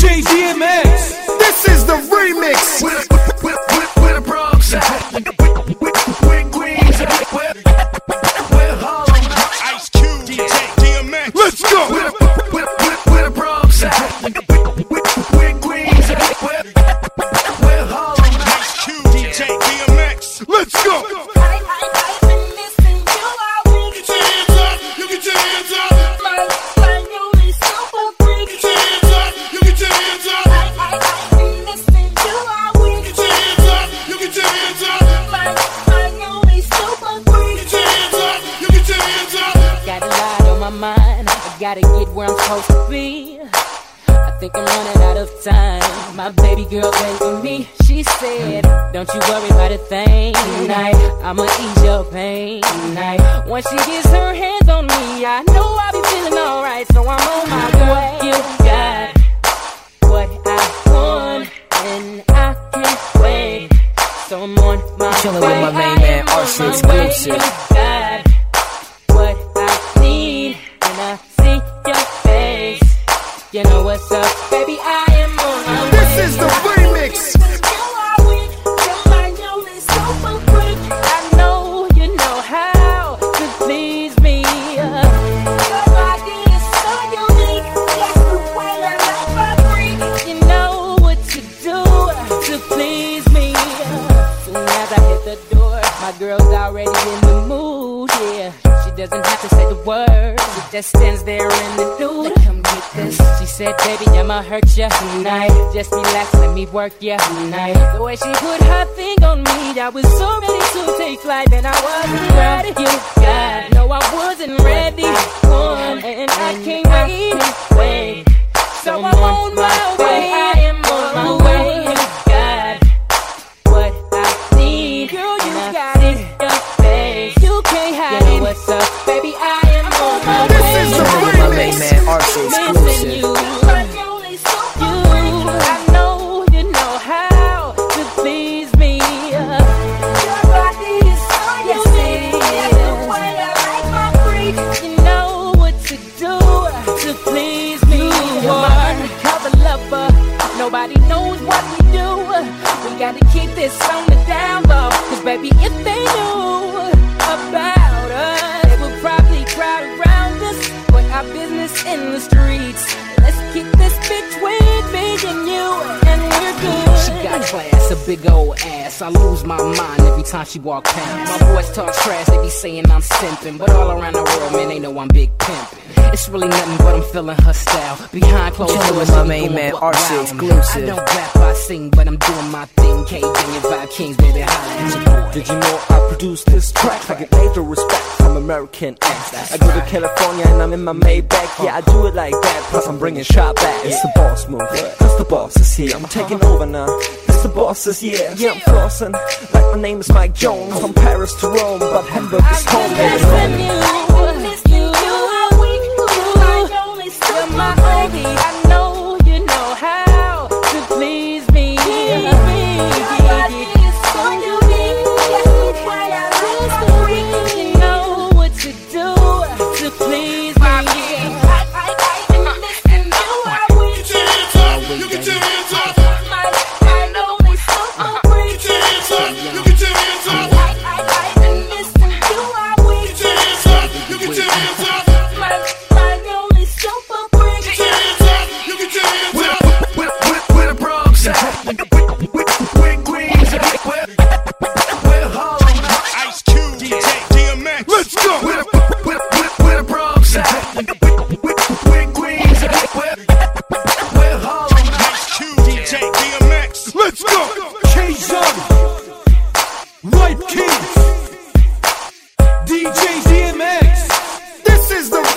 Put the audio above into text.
DJ DMX. This is the remix. We're the Bronx. We're Queens. We're Harlem. Ice Cube, DJ DMX. Let's go. We're the Bronx. We're Queens. We're Harlem. Ice Cube, DJ DMX. Let's go. Gotta get where I'm supposed to be. I think I'm running out of time. My baby girl waiting me. She said, don't you worry about a thing tonight. I'ma ease your pain tonight. Once she gets her hands on me, I know I'll be feeling alright. So I'm on my way. You got what I want, and I can't wait. So I'm on my way. Chillin' with my main man, RC Exclusive. You got what I need, and I see your face. You know what's up, baby, I am on my way. This is the remix. I know you know how to please me. Your body is so unique. That's the way I like my freak. You know what to do to please me. Soon as I hit the door, my girl's already in the mood, yeah. She doesn't have to say the words, she just stands there in the nude. Come get this. She said, baby, I'ma hurt ya tonight. Just relax, let me work ya tonight. The way she put her thing on me, I was so ready to take flight, and I wasn't ready. You got, no, I wasn't ready. And I can't wait. So I'm on my way. I am on my way. You got what I need. Girl, you got it. Your face, you can't hide it. What's up, baby? I am on my way. This is the My main remix. man, RC Exclusive. You, I know you know how to please me. Your body is so unique. That's the way I like my freak. You know what to do to please me. You are undercover lover. Nobody knows what we do. We gotta keep this on the down low. Cause baby, if they knew about us, they would probably crowd around us. Put our business in the streets. Let's keep this between me and you, and we're good. She got class, a big old ass. I lose my mind every time she walk past. My boys talk trash, they be saying I'm simping. But all around the world, man, they know I'm big pimpin'. It's really nothing but I'm feeling her style. Behind closed doors, with my main man, RC Exclusive. I don't rap, I sing, but I'm doing my thing. K-King and Vibe Kings, baby, holla at your boy. Did you know I produced this track? I get major respect from American acts. I go to California and I'm in my Maybach. Yeah, I do it like that, plus I'm bringing shot back. It's the boss move, cause the boss is here. I'm taking over now, it's the boss is here. Yeah, I'm flossing, like my name is Mike Jones. From Paris to Rome, but Hamburg is home, baby. You're my baby. I know you know how to please me. Your body is so unique. That's the way I like my freak. You know what to do to please me. DJ DMX. This is the